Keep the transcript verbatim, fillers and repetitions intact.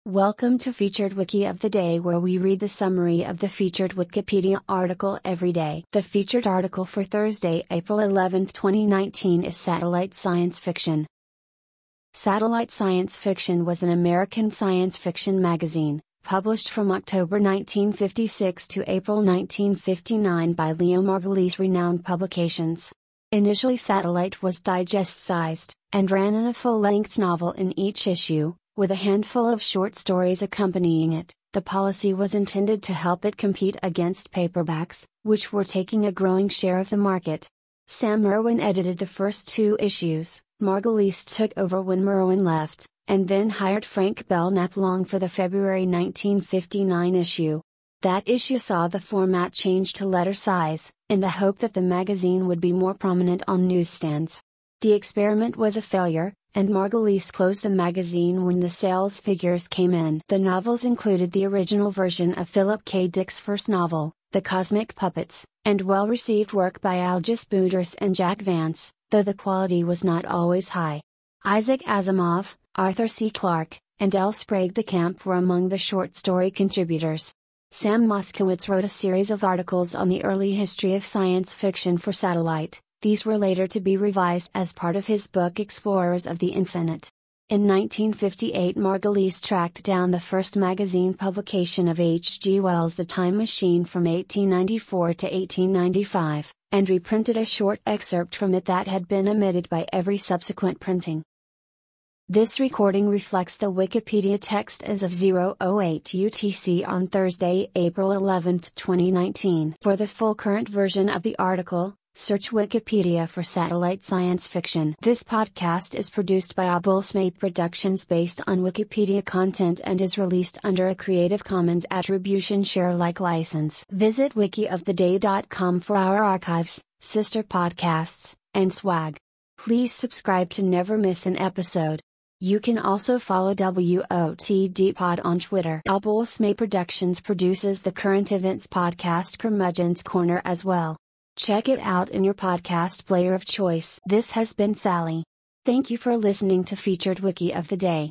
Welcome to Featured Wiki of the Day, where we read the summary of the featured Wikipedia article every day. The featured article for Thursday, April eleventh, twenty nineteen is Satellite Science Fiction. Satellite Science Fiction was an American science fiction magazine, published from October nineteen fifty-six to April nineteen fifty-nine by Leo Margulies' renowned publications. Initially, Satellite was digest-sized, and ran in a full-length novel in each issue, with a handful of short stories accompanying it. The policy was intended to help it compete against paperbacks, which were taking a growing share of the market. Sam Merwin edited the first two issues. Margulies took over when Merwin left, and then hired Frank Belknap Long for the February nineteen fifty-nine issue. That issue saw the format change to letter size, in the hope that the magazine would be more prominent on newsstands. The experiment was a failure, and Margulies closed the magazine when the sales figures came in. The novels included the original version of Philip K. Dick's first novel, The Cosmic Puppets, and well-received work by Algis Budrys and Jack Vance, though the quality was not always high. Isaac Asimov, Arthur C. Clarke, and L. Sprague de Camp were among the short story contributors. Sam Moskowitz wrote a series of articles on the early history of science fiction for Satellite. These were later to be revised as part of his book Explorers of the Infinite. In nineteen fifty-eight, Margulies tracked down the first magazine publication of H G Wells' The Time Machine from eighteen ninety-four to eighteen ninety-five, and reprinted a short excerpt from it that had been omitted by every subsequent printing. This recording reflects the Wikipedia text as of zero oh eight U T C on Thursday, April eleventh, twenty nineteen. For the full current version of the article, search Wikipedia for Satellite Science Fiction. This podcast is produced by Abulsmaid Productions based on Wikipedia content and is released under a Creative Commons Attribution Share-alike license. Visit wiki of the day dot com for our archives, sister podcasts, and swag. Please subscribe to never miss an episode. You can also follow W O T D Pod on Twitter. Abulsmaid Productions produces the current events podcast Curmudgeon's Corner as well. Check it out in your podcast player of choice. This has been Sally. Thank you for listening to Featured Wiki of the Day.